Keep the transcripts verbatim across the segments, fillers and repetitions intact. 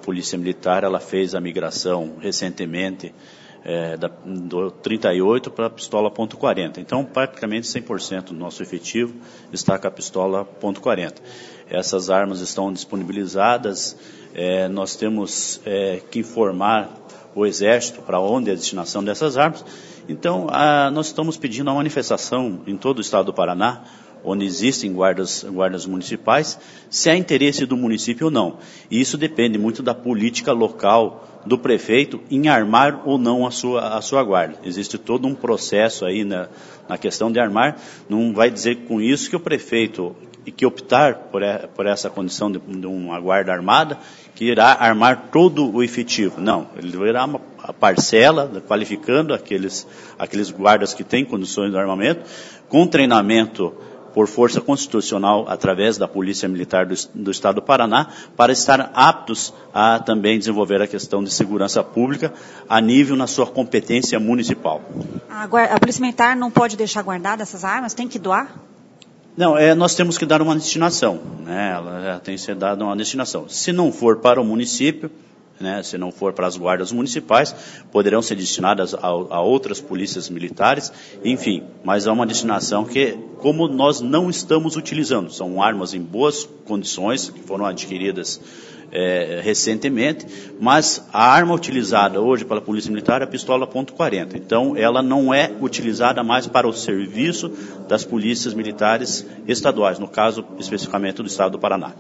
Polícia Militar ela fez a migração recentemente é, da, do trinta e oito para a pistola ponto quarenta. Então, praticamente cem por cento do nosso efetivo está com a pistola ponto quarenta. Essas armas estão disponibilizadas, é, nós temos é, que informar o Exército para onde é a destinação dessas armas. Então, a, nós estamos pedindo a manifestação em todo o estado do Paraná, onde existem guardas, guardas municipais, se há interesse do município ou não. E isso depende muito da política local do prefeito em armar ou não a sua, a sua guarda. Existe todo um processo aí na, na questão de armar. Não vai dizer com isso que o prefeito que optar por, por essa condição de, de uma guarda armada, que irá armar todo o efetivo. Não, ele irá uma a parcela, qualificando aqueles, aqueles guardas que têm condições de armamento, com treinamento por força constitucional através da Polícia Militar do, do Estado do Paraná, para estar aptos a também desenvolver a questão de segurança pública a nível na sua competência municipal. A, a Polícia Militar não pode deixar guardadas essas armas? Tem que doar? Não, é, nós temos que dar uma destinação, né? Ela já tem que ser dada uma destinação. Se não for para o município, né, se não for para as guardas municipais, poderão ser destinadas a, a outras polícias militares, enfim, mas é uma destinação que, como nós não estamos utilizando, são armas em boas condições, que foram adquiridas é, recentemente, mas a arma utilizada hoje pela Polícia Militar é a pistola ponto quarenta, então ela não é utilizada mais para o serviço das polícias militares estaduais, no caso especificamente do Estado do Paraná.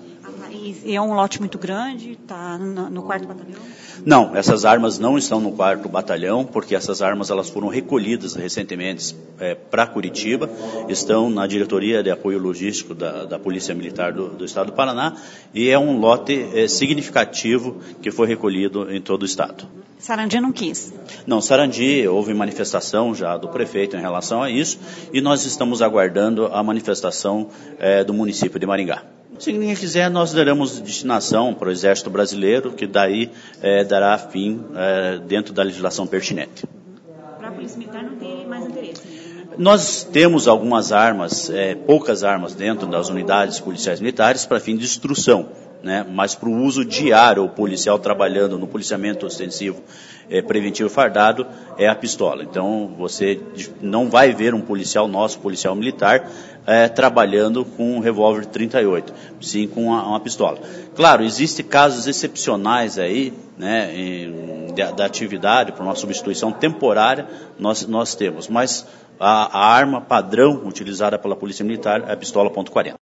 E é um lote muito grande, está no quarto batalhão? Não, essas armas não estão no quarto batalhão, porque essas armas elas foram recolhidas recentemente é, para Curitiba, estão na diretoria de apoio logístico da, da Polícia Militar do, do Estado do Paraná, e é um lote é, significativo que foi recolhido em todo o Estado. Sarandi não quis? Não, Sarandi, houve manifestação já do prefeito em relação a isso, e nós estamos aguardando a manifestação é, do município de Maringá. Se ninguém quiser, nós daremos destinação para o Exército Brasileiro, que daí é, dará fim é, dentro da legislação pertinente. Para a Polícia Militar não tem mais interesse? Nós temos algumas armas, é, poucas armas dentro das unidades policiais militares para fim de instrução, né? Mas para o uso diário, o policial trabalhando no policiamento ostensivo é, preventivo fardado, é a pistola. Então, você não vai ver um policial nosso, policial militar, é, trabalhando com um revólver trinta e oito, sim com uma, uma pistola. Claro, existem casos excepcionais aí, né, em, da, da atividade, para uma substituição temporária, nós, nós temos, mas a, a arma padrão utilizada pela Polícia Militar é a pistola ponto quarenta.